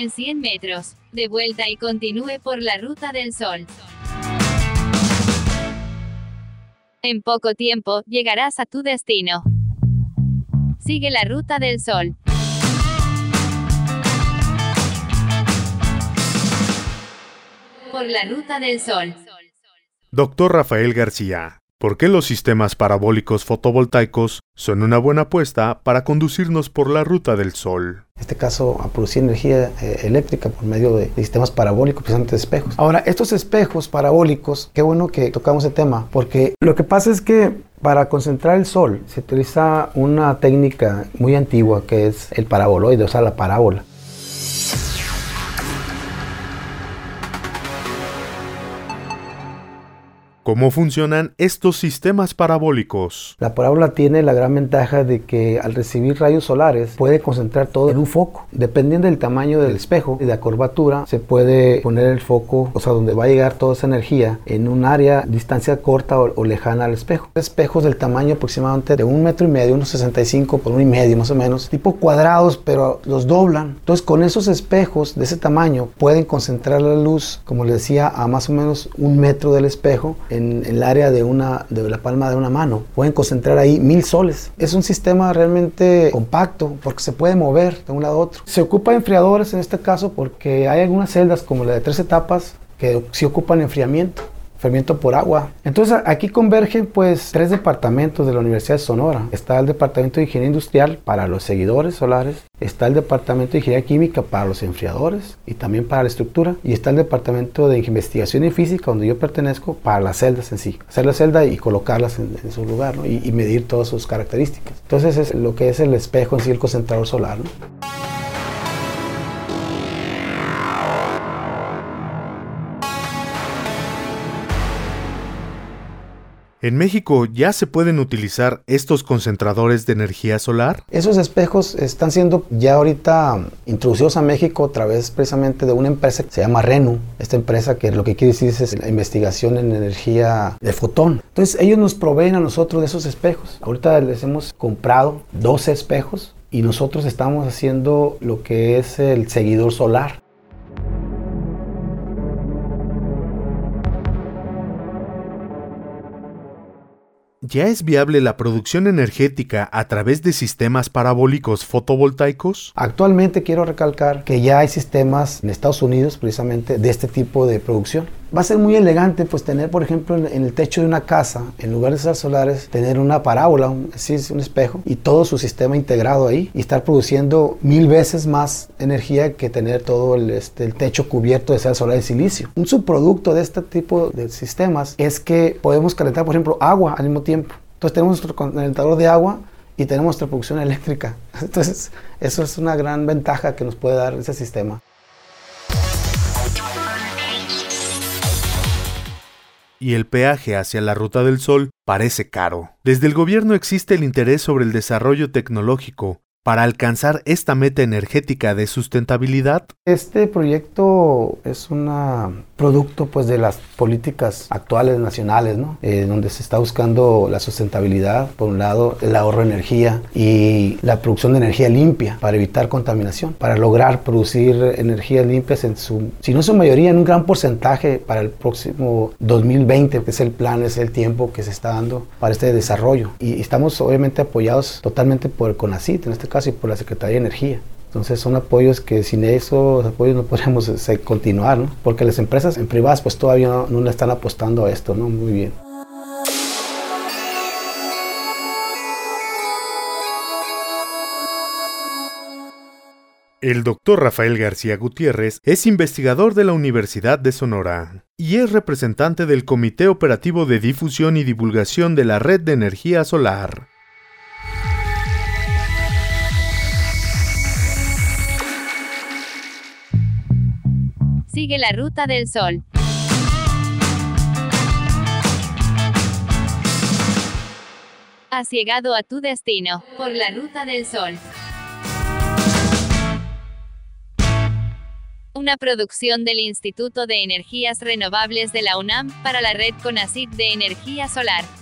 en 100 metros, de vuelta y continúe por la ruta del sol. En poco tiempo, llegarás a tu destino. Sigue la ruta del sol. Por la ruta del sol. Doctor Rafael García, ¿por qué los sistemas parabólicos fotovoltaicos son una buena apuesta para conducirnos por la ruta del sol? En este caso, a producir energía eléctrica por medio de sistemas parabólicos, precisamente de espejos. Ahora, estos espejos parabólicos, qué bueno que tocamos el tema, porque lo que pasa es que para concentrar el sol se utiliza una técnica muy antigua que es el paraboloide, o sea, la parábola. ¿Cómo funcionan estos sistemas parabólicos? La parábola tiene la gran ventaja de que al recibir rayos solares puede concentrar todo en un foco. Dependiendo del tamaño del espejo y de la curvatura, se puede poner el foco, o sea, donde va a llegar toda esa energía en un área, distancia corta o lejana al espejo. Espejos del tamaño aproximadamente de 1,5 metros, unos 65 por 1,5 más o menos, tipo cuadrados, pero los doblan. Entonces, con esos espejos de ese tamaño pueden concentrar la luz, como les decía, a más o menos 1 metro del espejo, en el área de la palma de una mano. Pueden concentrar ahí 1000 soles. Es un sistema realmente compacto porque se puede mover de un lado a otro. Se ocupa enfriadores en este caso porque hay algunas celdas como la de 3 etapas que sí ocupan enfriamiento por agua. Entonces aquí convergen pues 3 departamentos de la Universidad de Sonora. Está el departamento de Ingeniería Industrial para los seguidores solares, está el departamento de Ingeniería Química para los enfriadores y también para la estructura, y está el departamento de Investigación y Física, donde yo pertenezco, para las celdas en sí. Hacer la celda y colocarlas en su lugar, ¿no? y medir todas sus características. Entonces es lo que es el espejo en sí, el concentrador solar, ¿no? ¿En México ya se pueden utilizar estos concentradores de energía solar? Esos espejos están siendo ya ahorita introducidos a México a través precisamente de una empresa que se llama RENU. Esta empresa que lo que quiere decir es la investigación en energía de fotón. Entonces ellos nos proveen a nosotros de esos espejos. Ahorita les hemos comprado 12 espejos y nosotros estamos haciendo lo que es el seguidor solar. ¿Ya es viable la producción energética a través de sistemas parabólicos fotovoltaicos? Actualmente quiero recalcar que ya hay sistemas en Estados Unidos precisamente de este tipo de producción. Va a ser muy elegante pues tener, por ejemplo, en el techo de una casa, en lugar de celdas solares, tener una parábola, un espejo, y todo su sistema integrado ahí, y estar produciendo 1000 veces más energía que tener todo el techo cubierto de celdas solares de silicio. Un subproducto de este tipo de sistemas es que podemos calentar, por ejemplo, agua al mismo tiempo. Entonces tenemos nuestro calentador de agua y tenemos nuestra producción eléctrica. Entonces eso es una gran ventaja que nos puede dar ese sistema. Y el peaje hacia la Ruta del Sol parece caro. Desde el gobierno existe el interés sobre el desarrollo tecnológico para alcanzar esta meta energética de sustentabilidad. Este proyecto es un producto pues de las políticas actuales nacionales, ¿no? Donde se está buscando la sustentabilidad, por un lado el ahorro de energía y la producción de energía limpia para evitar contaminación, para lograr producir energías limpias si no en su mayoría, en un gran porcentaje para el próximo 2020, que es el plan, es el tiempo que se está dando para este desarrollo. Y estamos obviamente apoyados totalmente por el CONACYT, en este caso, y por la Secretaría de Energía. Entonces son apoyos que sin esos apoyos no podríamos continuar, ¿no? Porque las empresas en privadas pues todavía no le están apostando a esto, ¿no? Muy bien. El doctor Rafael García Gutiérrez es investigador de la Universidad de Sonora y es representante del Comité Operativo de Difusión y Divulgación de la Red de Energía Solar. Sigue la ruta del sol. Has llegado a tu destino, por la ruta del sol. Una producción del Instituto de Energías Renovables de la UNAM para la red CONACYT de Energía Solar.